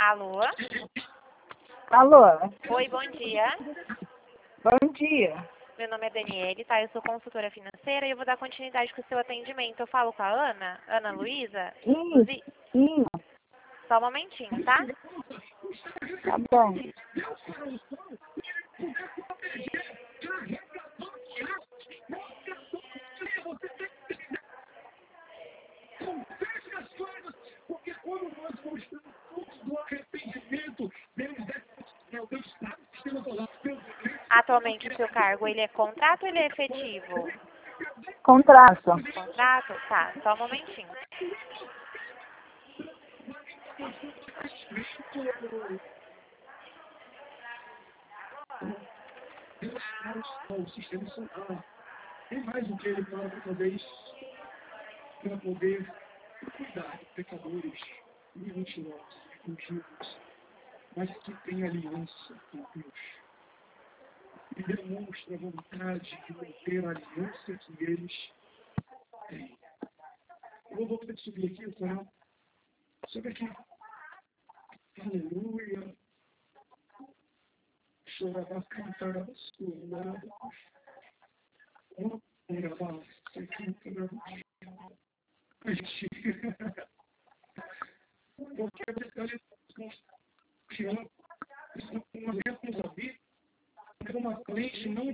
Alô? Alô? Oi, bom dia. Bom dia. Meu nome é Daniele, tá? Eu sou consultora financeira e eu vou dar continuidade com o seu atendimento. Eu falo com a Ana? Ana Luísa? Luzi? Sim, Só um momentinho, tá? tá bom. Atualmente o seu cargo, ele é contrato ou ele é efetivo? Contrato. Contrato? Tá, só um momentinho. O sistema solar. Tem mais do que ele para poder cuidar de pecadores e mentirosos e fugidos, mas que tem aliança com Deus. E demonstra a vontade de manter a aliança que eles têm. Eu vou ter que subir aqui, tá? Sobe aqui. Aleluia. Chorava, cantava, surrava. Orava, você cantava. A gente... Porque ele uma vez não sabia, era uma crente não